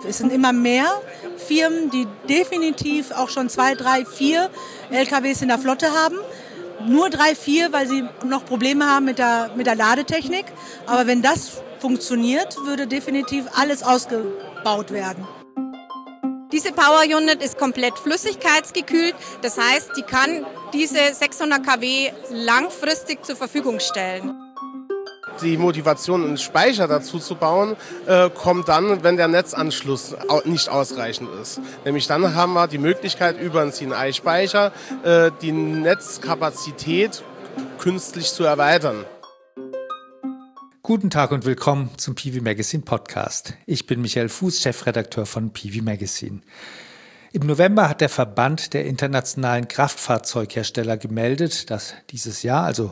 Es sind immer mehr Firmen, die definitiv auch schon 2, 3, 4 LKWs in der Flotte haben. Nur 3, 4, weil sie noch Probleme haben mit der Ladetechnik. Aber wenn das funktioniert, würde definitiv alles ausgebaut werden. Diese Power Unit ist komplett flüssigkeitsgekühlt. Das heißt, die kann diese 600 kW langfristig zur Verfügung stellen. Die Motivation, einen Speicher dazu zu bauen, kommt dann, wenn der Netzanschluss nicht ausreichend ist. Nämlich dann haben wir die Möglichkeit, über einen CNI-Speicher die Netzkapazität künstlich zu erweitern. Guten Tag und willkommen zum PV Magazine Podcast. Ich bin Michael Fuß, Chefredakteur von PV Magazine. Im November hat der Verband der internationalen Kraftfahrzeughersteller gemeldet, dass dieses Jahr, also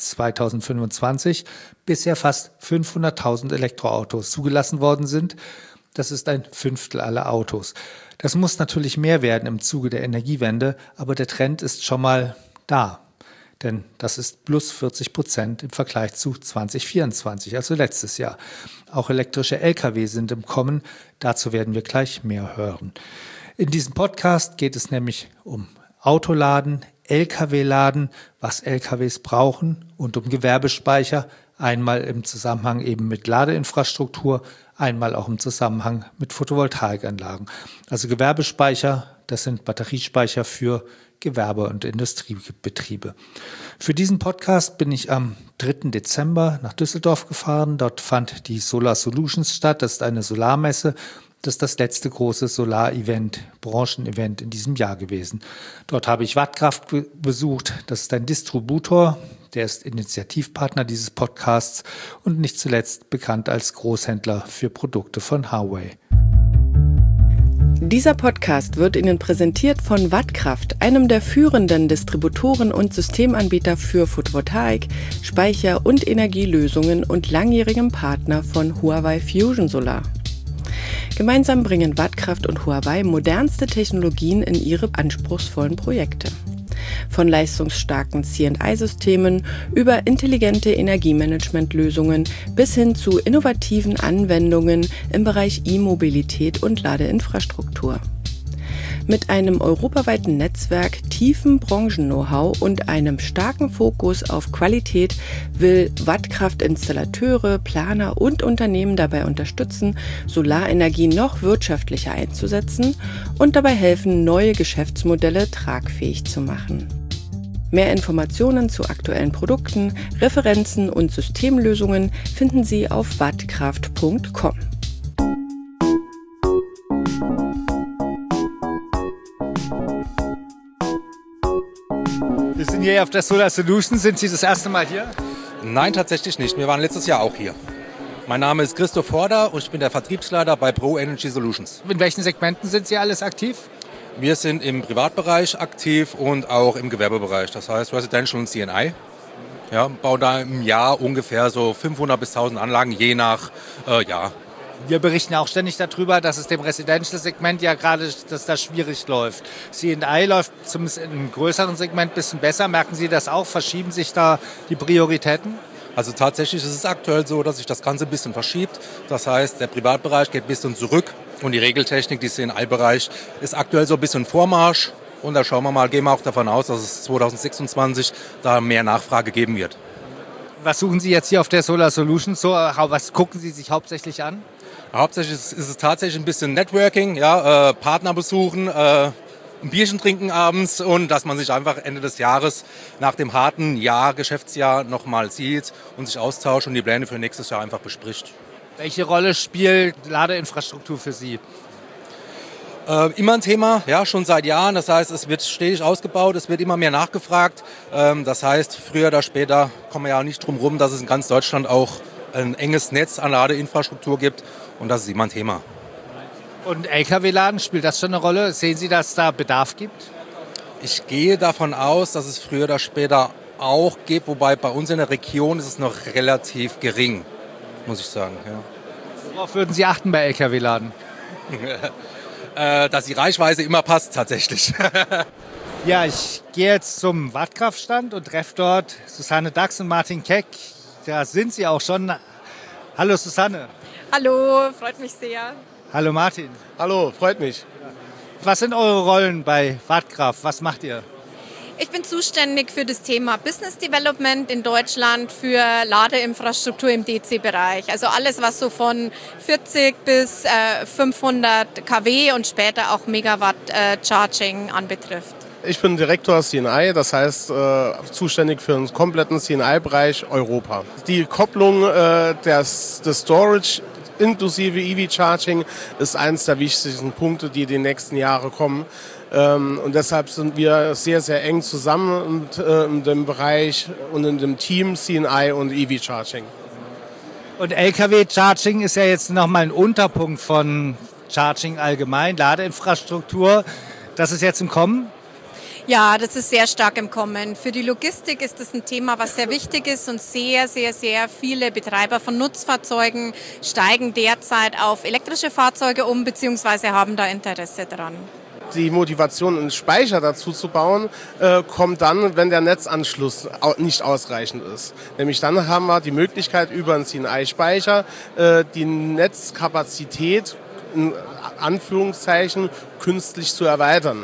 2025, bisher fast 500.000 Elektroautos zugelassen worden sind. Das ist ein Fünftel aller Autos. Das muss natürlich mehr werden im Zuge der Energiewende, aber der Trend ist schon mal da. Denn das ist plus 40% im Vergleich zu 2024, also letztes Jahr. Auch elektrische Lkw sind im Kommen. Dazu werden wir gleich mehr hören. In diesem Podcast geht es nämlich um Autoladen, Lkw-Laden, was Lkws brauchen und um Gewerbespeicher, einmal im Zusammenhang eben mit Ladeinfrastruktur, einmal auch im Zusammenhang mit Photovoltaikanlagen. Also Gewerbespeicher, das sind Batteriespeicher für Gewerbe- und Industriebetriebe. Für diesen Podcast bin ich am 3. Dezember nach Düsseldorf gefahren. Dort fand die Solar Solutions statt. Das ist eine Solarmesse. Das ist das letzte große Solar-Event, Branchenevent in diesem Jahr gewesen. Dort habe ich Wattkraft besucht. Das ist ein Distributor, der ist Initiativpartner dieses Podcasts und nicht zuletzt bekannt als Großhändler für Produkte von Huawei. Dieser Podcast wird Ihnen präsentiert von Wattkraft, einem der führenden Distributoren und Systemanbieter für Photovoltaik, Speicher- und Energielösungen und langjährigem Partner von Huawei Fusion Solar. Gemeinsam bringen Wattkraft und Huawei modernste Technologien in ihre anspruchsvollen Projekte. Von leistungsstarken C&I-Systemen über intelligente Energiemanagementlösungen bis hin zu innovativen Anwendungen im Bereich E-Mobilität und Ladeinfrastruktur. Mit einem europaweiten Netzwerk, tiefem Branchen-Know-how und einem starken Fokus auf Qualität will Wattkraft Installateure, Planer und Unternehmen dabei unterstützen, Solarenergie noch wirtschaftlicher einzusetzen und dabei helfen, neue Geschäftsmodelle tragfähig zu machen. Mehr Informationen zu aktuellen Produkten, Referenzen und Systemlösungen finden Sie auf wattkraft.com. Wir sind hier auf der Solar Solutions. Sind Sie das erste Mal hier? Nein, tatsächlich nicht. Wir waren letztes Jahr auch hier. Mein Name ist Christoph Horder und ich bin der Vertriebsleiter bei Pro Energy Solutions. In welchen Segmenten sind Sie alles aktiv? Wir sind im Privatbereich aktiv und auch im Gewerbebereich, das heißt Residential und C&I. Ja, bauen da im Jahr ungefähr so 500 bis 1000 Anlagen, je nach Jahr. Wir berichten auch ständig darüber, dass es dem Residential-Segment ja gerade, dass das schwierig läuft. C&I läuft zumindest im größeren Segment ein bisschen besser. Merken Sie das auch? Verschieben sich da die Prioritäten? Also tatsächlich ist es aktuell so, dass sich das Ganze ein bisschen verschiebt. Das heißt, der Privatbereich geht ein bisschen zurück und die Regeltechnik, die C&I-Bereich, ist aktuell so ein bisschen Vormarsch. Und da schauen wir mal, gehen wir auch davon aus, dass es 2026 da mehr Nachfrage geben wird. Was suchen Sie jetzt hier auf der Solar Solutions? Was gucken Sie sich hauptsächlich an? Hauptsächlich ist es tatsächlich ein bisschen Networking, ja, Partner besuchen, ein Bierchen trinken abends und dass man sich einfach Ende des Jahres nach dem harten Geschäftsjahr nochmal sieht und sich austauscht und die Pläne für nächstes Jahr einfach bespricht. Welche Rolle spielt Ladeinfrastruktur für Sie? Immer ein Thema, ja, schon seit Jahren. Das heißt, es wird stetig ausgebaut, es wird immer mehr nachgefragt. Das heißt, früher oder später kommen wir ja nicht drum rum, dass es in ganz Deutschland auch ein enges Netz an Ladeinfrastruktur gibt und das ist immer ein Thema. Und Lkw-Laden, spielt das schon eine Rolle? Sehen Sie, dass es da Bedarf gibt? Ich gehe davon aus, dass es früher oder später auch gibt, wobei bei uns in der Region ist es noch relativ gering, muss ich sagen. Ja. Worauf würden Sie achten bei Lkw-Laden? Dass die Reichweite immer passt, tatsächlich. Ja, ich gehe jetzt zum Wattkraftstand und treffe dort Susanne Dachs und Martin Keck. Da sind Sie auch schon. Hallo Susanne. Hallo, freut mich sehr. Hallo Martin. Hallo, freut mich. Was sind eure Rollen bei Wattkraft? Was macht ihr? Ich bin zuständig für das Thema Business Development in Deutschland für Ladeinfrastruktur im DC-Bereich. Also alles, was so von 40 bis 500 kW und später auch Megawatt Charging anbetrifft. Ich bin Direktor CNI, das heißt zuständig für den kompletten CNI-Bereich Europa. Die Kopplung des Storage inklusive EV-Charging ist eines der wichtigsten Punkte, die in den nächsten Jahren kommen. Und deshalb sind wir sehr, sehr eng zusammen in dem Bereich und in dem Team CNI und EV-Charging. Und LKW-Charging ist ja jetzt nochmal ein Unterpunkt von Charging allgemein, Ladeinfrastruktur. Das ist jetzt im Kommen? Ja, das ist sehr stark im Kommen. Für die Logistik ist das ein Thema, was sehr wichtig ist und sehr, sehr, sehr viele Betreiber von Nutzfahrzeugen steigen derzeit auf elektrische Fahrzeuge um bzw. haben da Interesse dran. Die Motivation, einen Speicher dazu zu bauen, kommt dann, wenn der Netzanschluss nicht ausreichend ist. Nämlich dann haben wir die Möglichkeit, über einen CNI-Speicher die Netzkapazität in Anführungszeichen künstlich zu erweitern.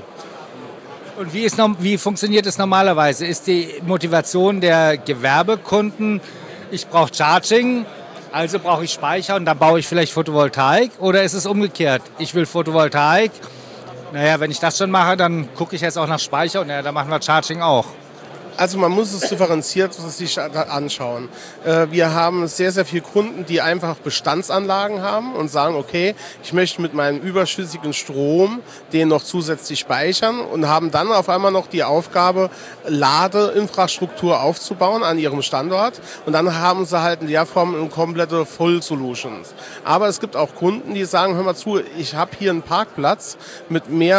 Und wie funktioniert es normalerweise? Ist die Motivation der Gewerbekunden, ich brauche Charging, also brauche ich Speicher und dann baue ich vielleicht Photovoltaik? Oder ist es umgekehrt? Ich will Photovoltaik, naja, wenn ich das schon mache, dann gucke ich jetzt auch nach Speicher und ja, dann machen wir Charging auch. Also man muss es differenziert sich anschauen. Wir haben sehr, sehr viele Kunden, die einfach Bestandsanlagen haben und sagen, okay, ich möchte mit meinem überschüssigen Strom den noch zusätzlich speichern und haben dann auf einmal noch die Aufgabe, Ladeinfrastruktur aufzubauen an ihrem Standort. Und dann haben sie halt in der Form eine komplette Full Solutions. Aber es gibt auch Kunden, die sagen, hör mal zu, ich habe hier einen Parkplatz mit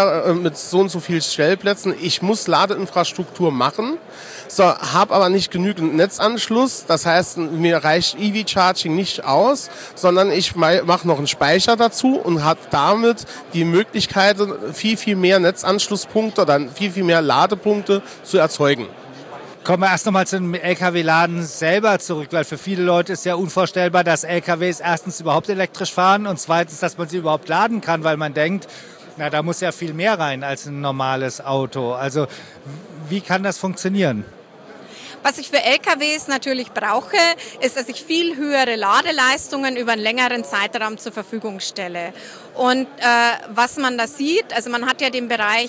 so und so vielen Stellplätzen, ich muss Ladeinfrastruktur machen. So, habe aber nicht genügend Netzanschluss, das heißt, mir reicht EV-Charging nicht aus, sondern ich mache noch einen Speicher dazu und habe damit die Möglichkeit, viel, viel mehr Netzanschlusspunkte oder viel, viel mehr Ladepunkte zu erzeugen. Kommen wir erst nochmal zum LKW-Laden selber zurück, weil für viele Leute ist ja unvorstellbar, dass LKWs erstens überhaupt elektrisch fahren und zweitens, dass man sie überhaupt laden kann, weil man denkt, na, da muss ja viel mehr rein als ein normales Auto. Also wie kann das funktionieren? Was ich für LKWs natürlich brauche, ist, dass ich viel höhere Ladeleistungen über einen längeren Zeitraum zur Verfügung stelle. Und was man da sieht, also man hat ja den Bereich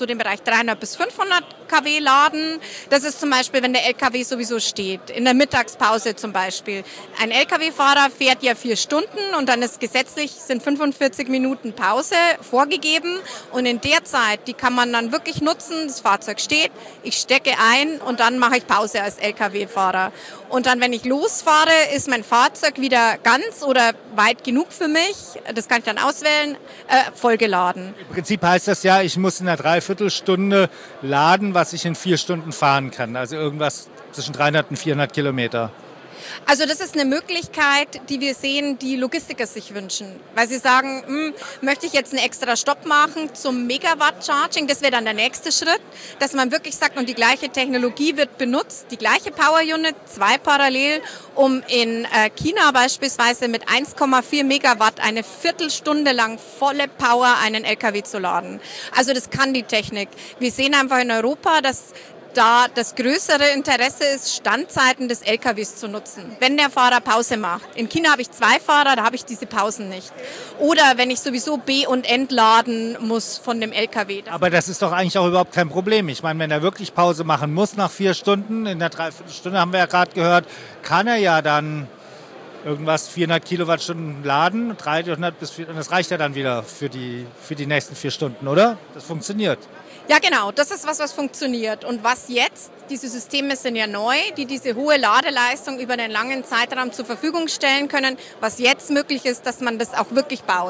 300 bis 500 kW laden. Das ist zum Beispiel, wenn der LKW sowieso steht, in der Mittagspause zum Beispiel. Ein LKW-Fahrer fährt ja 4 Stunden und dann ist gesetzlich sind 45 Minuten Pause vorgegeben. Und in der Zeit, die kann man dann wirklich nutzen, das Fahrzeug steht, ich stecke ein und dann mache ich Pause als LKW-Fahrer. Und dann, wenn ich losfahre, ist mein Fahrzeug wieder ganz oder weit genug für mich, das kann ich dann auswählen, vollgeladen. Im Prinzip heißt das ja, ich muss in einer Dreiviertelstunde laden, was ich in 4 Stunden fahren kann. Also irgendwas zwischen 300 und 400 Kilometer. Also das ist eine Möglichkeit, die wir sehen, die Logistiker sich wünschen. Weil sie sagen, möchte ich jetzt einen extra Stopp machen zum Megawatt-Charging, das wäre dann der nächste Schritt, dass man wirklich sagt, und die gleiche Technologie wird benutzt, die gleiche Power-Unit, 2 parallel, um in China beispielsweise mit 1,4 Megawatt eine Viertelstunde lang volle Power einen LKW zu laden. Also das kann die Technik. Wir sehen einfach in Europa, dass da das größere Interesse ist, Standzeiten des LKWs zu nutzen, wenn der Fahrer Pause macht. In China habe ich 2 Fahrer, da habe ich diese Pausen nicht. Oder wenn ich sowieso be- und entladen muss von dem LKW. Aber das ist doch eigentlich auch überhaupt kein Problem. Ich meine, wenn er wirklich Pause machen muss nach 4 Stunden, in der Dreiviertelstunde haben wir ja gerade gehört, kann er ja dann irgendwas 400 Kilowattstunden laden, 300 bis 400, und das reicht ja dann wieder für die nächsten 4 Stunden, oder? Das funktioniert. Ja, genau. Das ist was funktioniert. Und was jetzt, diese Systeme sind ja neu, die diese hohe Ladeleistung über einen langen Zeitraum zur Verfügung stellen können. Was jetzt möglich ist, dass man das auch wirklich baut.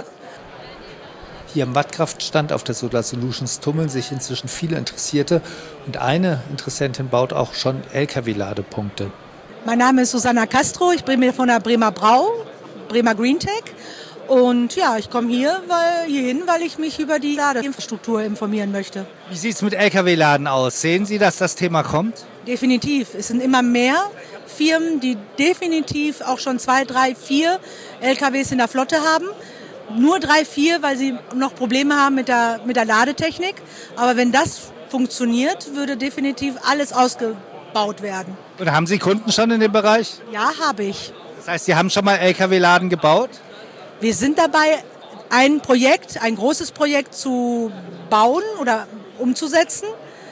Hier am Wattkraftstand auf der Solar Solutions tummeln sich inzwischen viele Interessierte und eine Interessentin baut auch schon LKW-Ladepunkte. Mein Name ist Susanna Castro, ich bin von der Bremer Brau, Bremer Greentech. Und ja, ich komme hierhin, weil ich mich über die Ladeinfrastruktur informieren möchte. Wie sieht es mit LKW-Laden aus? Sehen Sie, dass das Thema kommt? Definitiv. Es sind immer mehr Firmen, die definitiv auch schon 2, 3, 4 LKWs in der Flotte haben. Nur 3, 4, weil sie noch Probleme haben mit der Ladetechnik. Aber wenn das funktioniert, würde definitiv alles ausgebaut werden. Und haben Sie Kunden schon in dem Bereich? Ja, habe ich. Das heißt, Sie haben schon mal LKW-Laden gebaut? Wir sind dabei, ein großes Projekt zu bauen oder umzusetzen.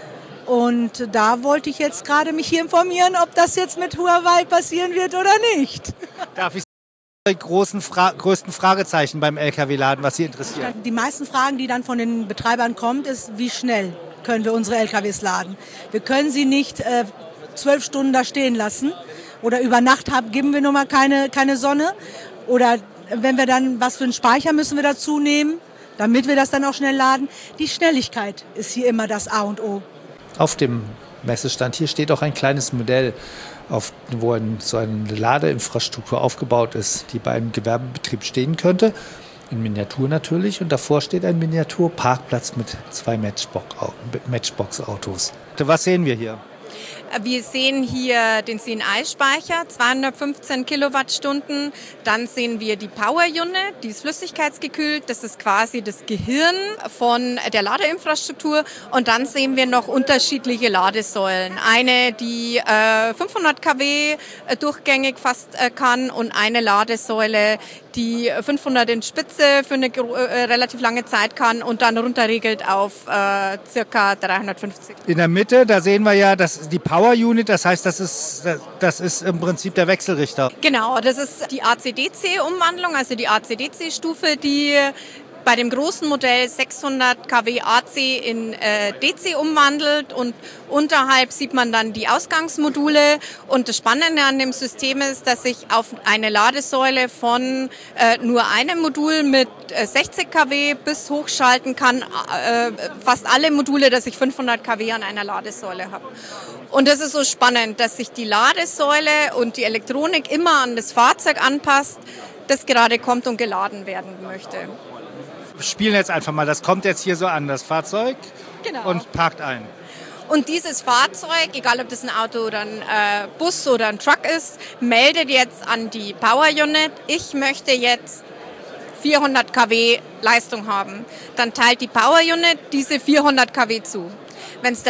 Und da wollte ich jetzt gerade mich hier informieren, ob das jetzt mit Huawei passieren wird oder nicht. Darf ich die größten Fragezeichen beim LKW-Laden, was Sie interessiert? Die meisten Fragen, die dann von den Betreibern kommt, ist, wie schnell können wir unsere LKWs laden? Wir können sie nicht 12 Stunden da stehen lassen. Oder über Nacht geben wir nun mal keine Sonne. Oder wenn wir dann, was für einen Speicher müssen wir dazu nehmen, damit wir das dann auch schnell laden. Die Schnelligkeit ist hier immer das A und O. Auf dem Messestand hier steht auch ein kleines Modell, wo so eine Ladeinfrastruktur aufgebaut ist, die bei einem Gewerbebetrieb stehen könnte. In Miniatur natürlich. Und davor steht ein Miniaturparkplatz mit 2 Matchbox-Autos. Was sehen wir hier? Wir sehen hier den CNI-Speicher, 215 Kilowattstunden. Dann sehen wir die Power Unit, die ist flüssigkeitsgekühlt. Das ist quasi das Gehirn von der Ladeinfrastruktur. Und dann sehen wir noch unterschiedliche Ladesäulen. Eine, die 500 kW durchgängig fast kann und eine Ladesäule, die 500 in Spitze für eine relativ lange Zeit kann und dann runterregelt auf circa 350. In der Mitte, da sehen wir ja, dass die Power Unit, das heißt, das ist im Prinzip der Wechselrichter. Genau, das ist die AC-DC-Umwandlung, also die AC-DC-Stufe, die bei dem großen Modell 600 kW AC in DC umwandelt und unterhalb sieht man dann die Ausgangsmodule. Und das Spannende an dem System ist, dass ich auf eine Ladesäule von nur einem Modul mit 60 kW bis hochschalten kann, fast alle Module, dass ich 500 kW an einer Ladesäule habe. Und das ist so spannend, dass sich die Ladesäule und die Elektronik immer an das Fahrzeug anpasst, das gerade kommt und geladen werden möchte. Wir spielen jetzt einfach mal, das kommt jetzt hier so an, das Fahrzeug, genau, und parkt ein. Und dieses Fahrzeug, egal ob das ein Auto oder ein Bus oder ein Truck ist, meldet jetzt an die Power Unit, ich möchte jetzt 400 kW Leistung haben. Dann teilt die Power Unit diese 400 kW zu. Wenn es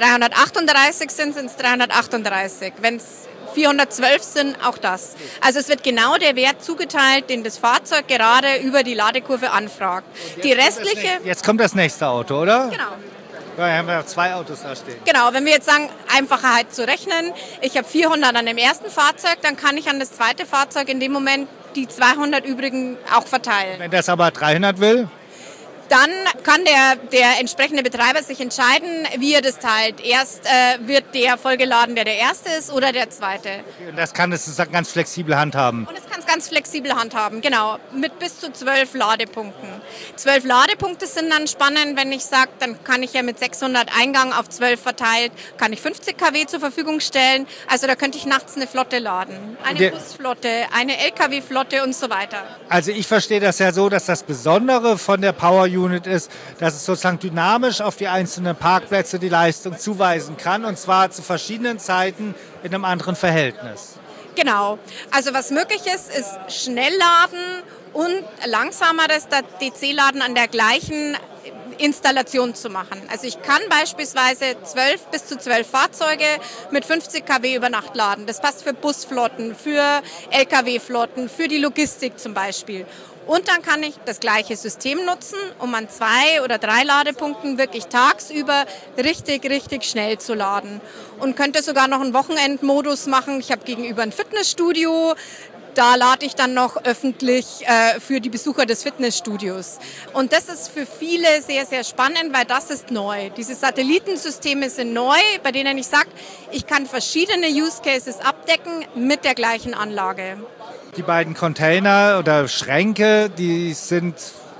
338 sind, sind es 338. Wenn es 412 sind, auch das. Also es wird genau der Wert zugeteilt, den das Fahrzeug gerade über die Ladekurve anfragt. Die restliche... Jetzt kommt das nächste Auto, oder? Genau. Ja, hier haben wir 2 Autos da stehen. Genau, wenn wir jetzt sagen, Einfachheit zu rechnen, ich habe 400 an dem ersten Fahrzeug, dann kann ich an das zweite Fahrzeug in dem Moment die 200 übrigen auch verteilen. Wenn das aber 300 will? Dann kann der entsprechende Betreiber sich entscheiden, wie er das teilt. Erst wird der vollgeladen, der erste ist, oder der zweite. Und das kann es ganz flexibel handhaben. Und es kann es ganz flexibel handhaben, genau, mit bis zu 12 Ladepunkten. 12 Ladepunkte sind dann spannend, wenn ich sage, dann kann ich ja mit 600 Eingang auf 12 verteilt, kann ich 50 kW zur Verfügung stellen. Also da könnte ich nachts eine Flotte laden. Eine Busflotte, eine LKW-Flotte und so weiter. Also ich verstehe das ja so, dass das Besondere von der Power Unit ist, dass es sozusagen dynamisch auf die einzelnen Parkplätze die Leistung zuweisen kann, und zwar zu verschiedenen Zeiten in einem anderen Verhältnis. Genau. Also was möglich ist Schnellladen und langsameres DC-Laden an der gleichen Installation zu machen. Also ich kann beispielsweise bis zu 12 Fahrzeuge mit 50 kW über Nacht laden. Das passt für Busflotten, für LKW-Flotten, für die Logistik zum Beispiel. Und dann kann ich das gleiche System nutzen, um an 2 oder 3 Ladepunkten wirklich tagsüber richtig schnell zu laden. Und könnte sogar noch einen Wochenendmodus machen. Ich habe gegenüber ein Fitnessstudio. Da lade ich dann noch öffentlich für die Besucher des Fitnessstudios. Und das ist für viele sehr, sehr spannend, weil das ist neu. Diese Satellitensysteme sind neu, bei denen ich sage, ich kann verschiedene Use Cases abdecken mit der gleichen Anlage. Die beiden Container oder Schränke, die sind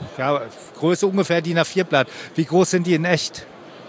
Größe ungefähr DIN A4-Blatt. Wie groß sind die in echt?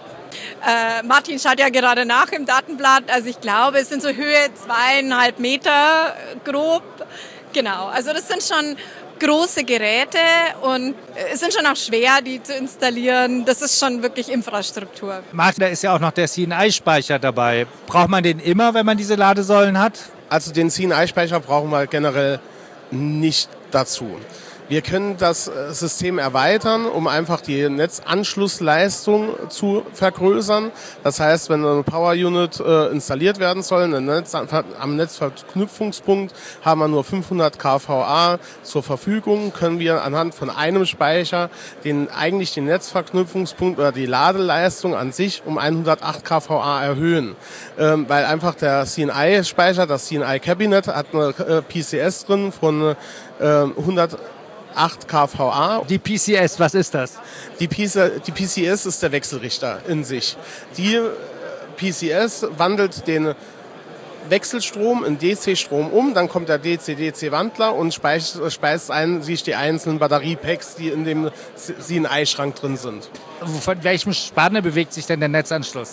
Martin schaut ja gerade nach im Datenblatt. Also ich glaube, es sind so Höhe 2,5 Meter grob. Genau, also das sind schon große Geräte und es sind schon auch schwer, die zu installieren. Das ist schon wirklich Infrastruktur. Martin, da ist ja auch noch der CNI-Speicher dabei. Braucht man den immer, wenn man diese Ladesäulen hat? Also den CNI-Speicher brauchen wir generell nicht dazu. Wir können das System erweitern, um einfach die Netzanschlussleistung zu vergrößern. Das heißt, wenn eine Power Unit installiert werden soll, am Netzverknüpfungspunkt haben wir nur 500 kVA zur Verfügung, können wir anhand von einem Speicher den Netzverknüpfungspunkt oder die Ladeleistung an sich um 108 kVA erhöhen. Weil einfach der CNI-Speicher, das CNI-Cabinet hat eine PCS drin von 108 kVA. Die PCS, was ist das? Die PCS ist der Wechselrichter in sich. Die PCS wandelt den Wechselstrom in DC-Strom um, dann kommt der DC-DC-Wandler und speist sich die einzelnen Batteriepacks, die in dem CNI-Schrank drin sind. Von welchem Spanne bewegt sich denn der Netzanschluss?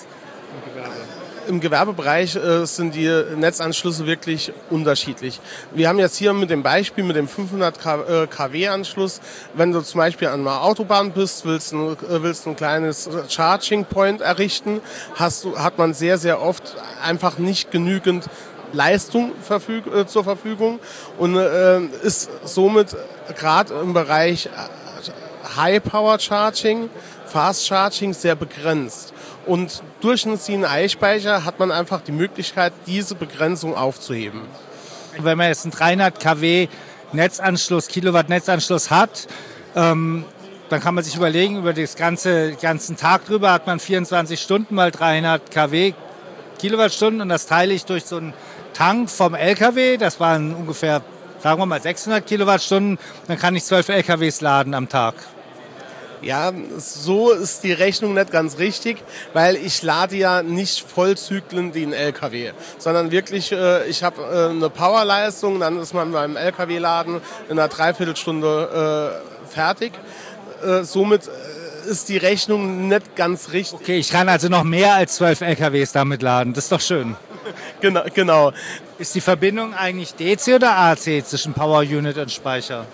Im Gewerbebereich sind die Netzanschlüsse wirklich unterschiedlich. Wir haben jetzt hier mit dem Beispiel mit dem 500 kW-Anschluss, wenn du zum Beispiel an einer Autobahn bist, willst ein kleines Charging Point errichten, hat man sehr, sehr oft einfach nicht genügend Leistung zur Verfügung und ist somit gerade im Bereich High Power Charging, Fast Charging sehr begrenzt. Und durch einen CNI-Speicher hat man einfach die Möglichkeit, diese Begrenzung aufzuheben. Wenn man jetzt einen 300 kW Netzanschluss, Kilowatt Netzanschluss hat, dann kann man sich überlegen, über den ganzen Tag drüber hat man 24 Stunden mal 300 kW Kilowattstunden und das teile ich durch so einen Tank vom LKW, das waren ungefähr, sagen wir mal 600 Kilowattstunden, dann kann ich 12 LKWs laden am Tag. Ja, so ist die Rechnung nicht ganz richtig, weil ich lade ja nicht Vollzyklen wie ein LKW, sondern wirklich, ich habe eine Powerleistung, dann ist man beim LKW-Laden in einer Dreiviertelstunde fertig. Somit ist die Rechnung nicht ganz richtig. Okay, ich kann also noch mehr als 12 LKWs damit laden, das ist doch schön. Genau. Ist die Verbindung eigentlich DC oder AC zwischen Power Unit und Speicher?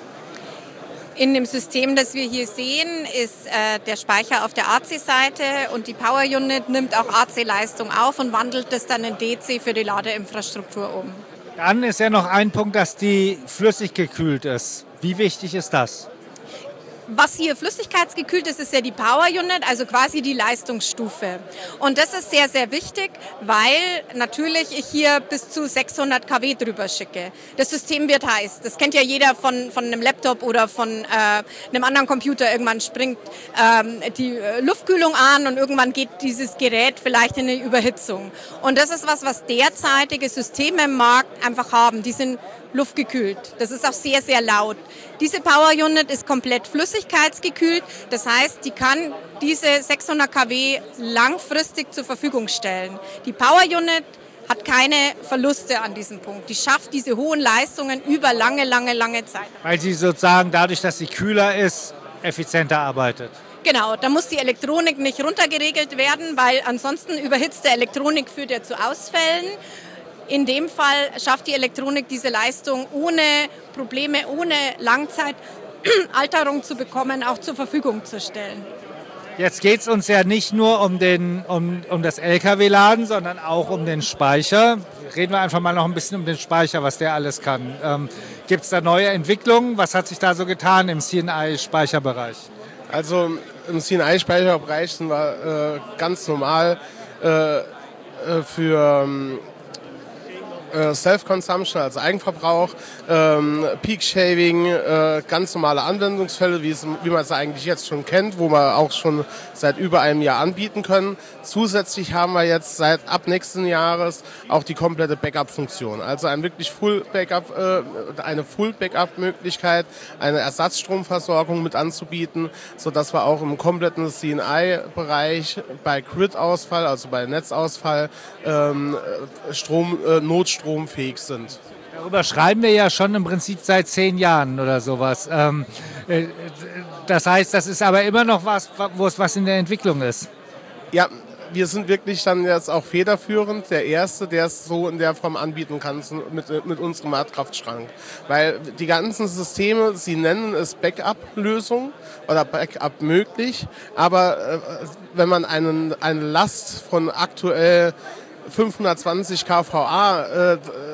In dem System, das wir hier sehen, ist der Speicher auf der AC-Seite und die Power Unit nimmt auch AC-Leistung auf und wandelt das dann in DC für die Ladeinfrastruktur um. Dann ist ja noch ein Punkt, dass die flüssig gekühlt ist. Wie wichtig ist das? Was hier flüssigkeitsgekühlt ist, ist ja die Power Unit, also quasi die Leistungsstufe. Und das ist sehr, sehr wichtig, weil natürlich ich hier bis zu 600 kW drüber schicke. Das System wird heiß. Das kennt ja jeder von einem Laptop oder von einem anderen Computer. Irgendwann springt die Luftkühlung an und irgendwann geht dieses Gerät vielleicht in eine Überhitzung. Und das ist was derzeitige Systeme im Markt einfach haben. Die sind luftgekühlt. Das ist auch sehr, sehr laut. Diese Power Unit ist komplett flüssigkeitsgekühlt. Das heißt, die kann diese 600 kW langfristig zur Verfügung stellen. Die Power Unit hat keine Verluste an diesem Punkt. Die schafft diese hohen Leistungen über lange Zeit. Weil sie sozusagen dadurch, dass sie kühler ist, effizienter arbeitet. Genau, da muss die Elektronik nicht runtergeregelt werden, weil ansonsten überhitzte Elektronik führt ja zu Ausfällen. In dem Fall schafft die Elektronik diese Leistung ohne Probleme, ohne Langzeitalterung zu bekommen, auch zur Verfügung zu stellen. Jetzt geht es uns ja nicht nur um das LKW-Laden, sondern auch um den Speicher. Reden wir einfach mal noch ein bisschen um den Speicher, was der alles kann. Gibt es da neue Entwicklungen? Was hat sich da so getan im CNI-Speicherbereich? Also im CNI-Speicherbereich sind wir ganz normal für Self-Consumption, also Eigenverbrauch, Peak Shaving, ganz normale Anwendungsfälle, wie man es eigentlich jetzt schon kennt, wo wir auch schon seit über einem Jahr anbieten können. Zusätzlich haben wir jetzt ab nächsten Jahres auch die komplette Backup-Funktion, also eine Full-Backup-Möglichkeit, eine Ersatzstromversorgung mit anzubieten, sodass wir auch im kompletten CNI-Bereich bei Grid-Ausfall, also bei Netzausfall, notstromfähig sind. Darüber schreiben wir ja schon im Prinzip seit 10 Jahren oder sowas. Das heißt, das ist aber immer noch was in der Entwicklung ist. Ja, wir sind wirklich dann jetzt auch federführend, der Erste, der es so in der Form anbieten kann mit unserem Marktkraftschrank. Weil die ganzen Systeme, sie nennen es Backup-Lösung oder Backup möglich, aber wenn man eine Last von aktuell 520 kVA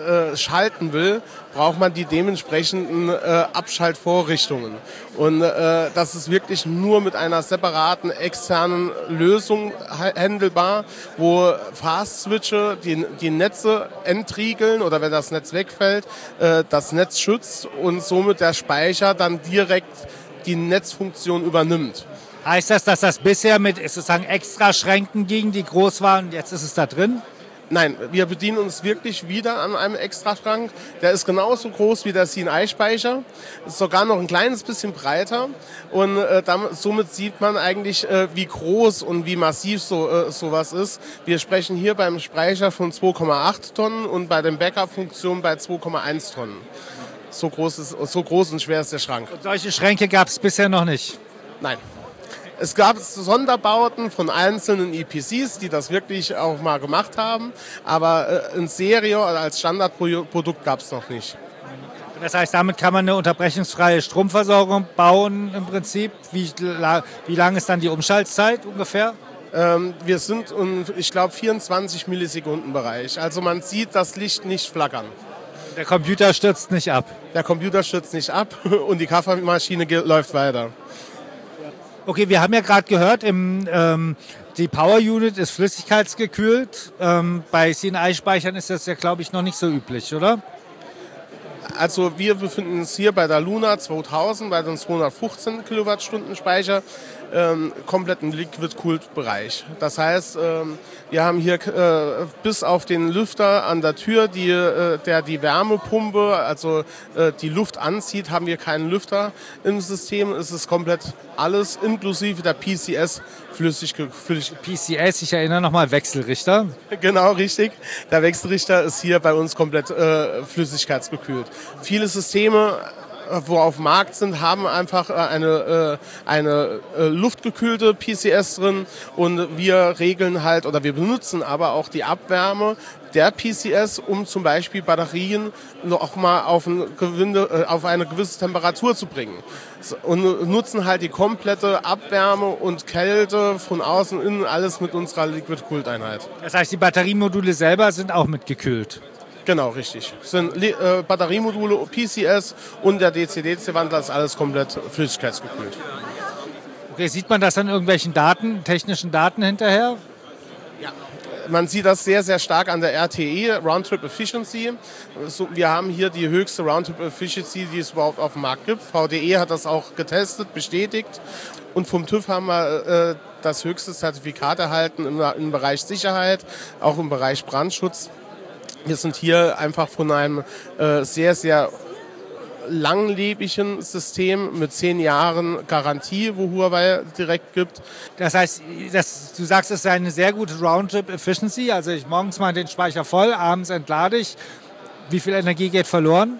schalten will, braucht man die dementsprechenden Abschaltvorrichtungen. Und das ist wirklich nur mit einer separaten externen Lösung handelbar, wo Fast-Switche die Netze entriegeln oder wenn das Netz wegfällt, das Netz schützt und somit der Speicher dann direkt die Netzfunktion übernimmt. Heißt das, dass das bisher mit sozusagen extra Schränken ging, die groß waren, und jetzt ist es da drin? Nein, wir bedienen uns wirklich wieder an einem Extraschrank. Der ist genauso groß wie der C&I-Speicher, ist sogar noch ein kleines bisschen breiter und somit sieht man eigentlich, wie groß und wie massiv sowas ist. Wir sprechen hier beim Speicher von 2,8 Tonnen und bei den Backup-Funktionen bei 2,1 Tonnen. So groß und schwer ist der Schrank. Und solche Schränke gab es bisher noch nicht? Nein. Es gab Sonderbauten von einzelnen EPCs, die das wirklich auch mal gemacht haben, aber in Serie oder als Standardprodukt gab es noch nicht. Das heißt, damit kann man eine unterbrechungsfreie Stromversorgung bauen im Prinzip. Wie lang ist dann die Umschaltzeit ungefähr? Wir sind ich glaube, 24 Millisekunden Bereich. Also man sieht das Licht nicht flackern. Der Computer stürzt nicht ab? Der Computer stürzt nicht ab und die Kaffeemaschine läuft weiter. Okay, wir haben ja gerade gehört, die Power Unit ist flüssigkeitsgekühlt. Bei C&I-Speichern ist das ja, glaube ich, noch nicht so üblich, oder? Also wir befinden uns hier bei der Luna 2000, bei den 215 Kilowattstunden Speicher, komplett im Liquid-Cooled-Bereich. Das heißt, wir haben hier bis auf den Lüfter an der Tür, der die Wärmepumpe, also die Luft anzieht, haben wir keinen Lüfter im System. Es ist komplett alles inklusive der PCS flüssig. PCS, ich erinnere nochmal, Wechselrichter. Genau, richtig. Der Wechselrichter ist hier bei uns komplett flüssigkeitsgekühlt. Viele Systeme, wo auf dem Markt sind, haben einfach eine luftgekühlte PCS drin und wir regeln halt oder wir benutzen aber auch die Abwärme der PCS, um zum Beispiel Batterien noch mal auf eine gewisse Temperatur zu bringen und nutzen halt die komplette Abwärme und Kälte von außen innen, alles mit unserer Liquid-Cooled-Einheit. Das heißt, die Batteriemodule selber sind auch mitgekühlt? Genau, richtig. Es sind Batteriemodule, PCS und der DC-DC-Wandler ist alles komplett flüssigkeitsgekühlt. Okay, sieht man das an irgendwelchen technischen Daten hinterher? Ja. Man sieht das sehr, sehr stark an der RTE, Roundtrip Efficiency. Wir haben hier die höchste Roundtrip Efficiency, die es überhaupt auf dem Markt gibt. VDE hat das auch getestet, bestätigt. Und vom TÜV haben wir das höchste Zertifikat erhalten im Bereich Sicherheit, auch im Bereich Brandschutz. Wir sind hier einfach von einem sehr, sehr langlebigen System mit 10 Jahren Garantie, wo Huawei direkt gibt. Das heißt, du sagst, es ist eine sehr gute Roundtrip-Efficiency. Also ich morgens mal den Speicher voll, abends entlade ich. Wie viel Energie geht verloren?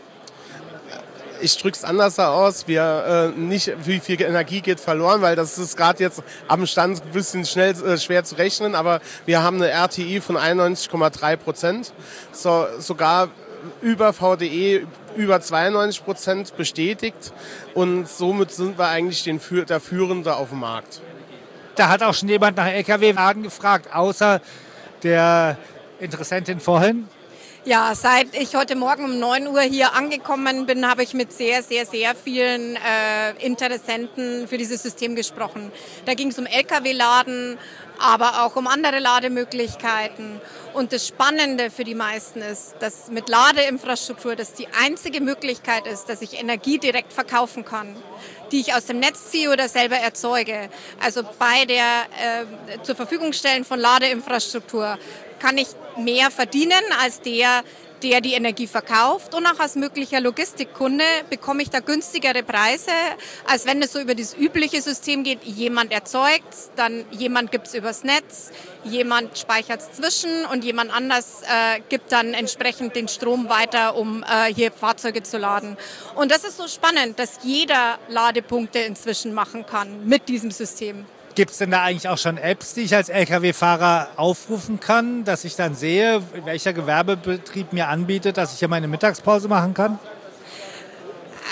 Ich drücke es anders aus, nicht wie viel Energie geht verloren, weil das ist gerade jetzt am Stand ein bisschen schwer zu rechnen, aber wir haben eine RTI von 91,3%, sogar über VDE über 92% bestätigt und somit sind wir eigentlich der Führende auf dem Markt. Da hat auch schon jemand nach LKW-Laden gefragt, außer der Interessentin vorhin. Ja, seit ich heute Morgen um 9 Uhr hier angekommen bin, habe ich mit sehr, sehr, sehr vielen Interessenten für dieses System gesprochen. Da ging es um Lkw-Laden, aber auch um andere Lademöglichkeiten. Und das Spannende für die meisten ist, dass mit Ladeinfrastruktur das die einzige Möglichkeit ist, dass ich Energie direkt verkaufen kann, die ich aus dem Netz ziehe oder selber erzeuge. Also bei der zur Verfügung stellen von Ladeinfrastruktur kann ich mehr verdienen als der die Energie verkauft. Und auch als möglicher Logistikkunde bekomme ich da günstigere Preise, als wenn es so über das übliche System geht. Jemand erzeugt, dann jemand gibt es übers Netz, jemand speichert es zwischen und jemand anders gibt dann entsprechend den Strom weiter, um hier Fahrzeuge zu laden. Und das ist so spannend, dass jeder Ladepunkte inzwischen machen kann mit diesem System. Gibt es denn da eigentlich auch schon Apps, die ich als Lkw-Fahrer aufrufen kann, dass ich dann sehe, welcher Gewerbebetrieb mir anbietet, dass ich hier meine Mittagspause machen kann?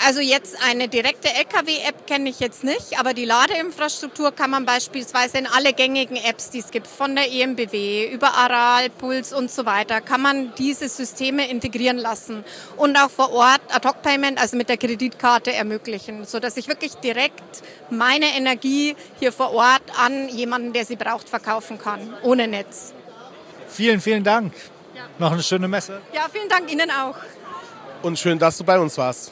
Also jetzt eine direkte LKW-App kenne ich jetzt nicht, aber die Ladeinfrastruktur kann man beispielsweise in alle gängigen Apps, die es gibt, von der EMBW über Aral, Puls und so weiter, kann man diese Systeme integrieren lassen und auch vor Ort Ad-Hoc-Payment, also mit der Kreditkarte ermöglichen, sodass ich wirklich direkt meine Energie hier vor Ort an jemanden, der sie braucht, verkaufen kann, ohne Netz. Vielen, vielen Dank. Ja. Noch eine schöne Messe. Ja, vielen Dank Ihnen auch. Und schön, dass du bei uns warst.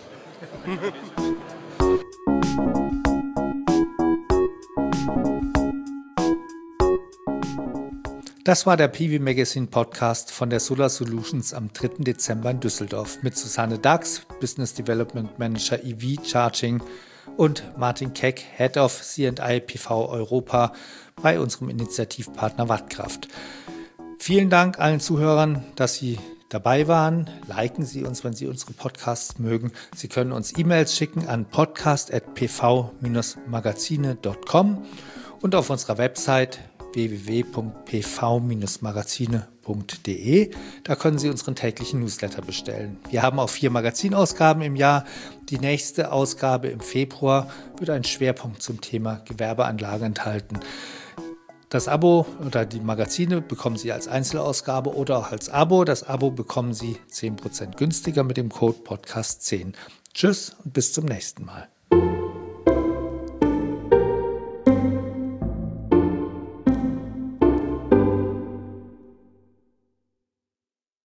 Das war der PV Magazine Podcast von der Solar Solutions am 3. Dezember in Düsseldorf mit Susanne Dax, Business Development Manager EV Charging, und Martin Keck, Head of C&I PV Europa bei unserem Initiativpartner Wattkraft. Vielen Dank allen Zuhörern, dass Sie dabei waren. Liken Sie uns, wenn Sie unsere Podcasts mögen. Sie können uns E-Mails schicken an podcast@pv-magazine.com und auf unserer Website www.pv-magazine.de. Da können Sie unseren täglichen Newsletter bestellen. Wir haben auch 4 Magazinausgaben im Jahr. Die nächste Ausgabe im Februar wird einen Schwerpunkt zum Thema Gewerbeanlage enthalten. Das Abo oder die Magazine bekommen Sie als Einzelausgabe oder auch als Abo. Das Abo bekommen Sie 10% günstiger mit dem Code Podcast10. Tschüss und bis zum nächsten Mal.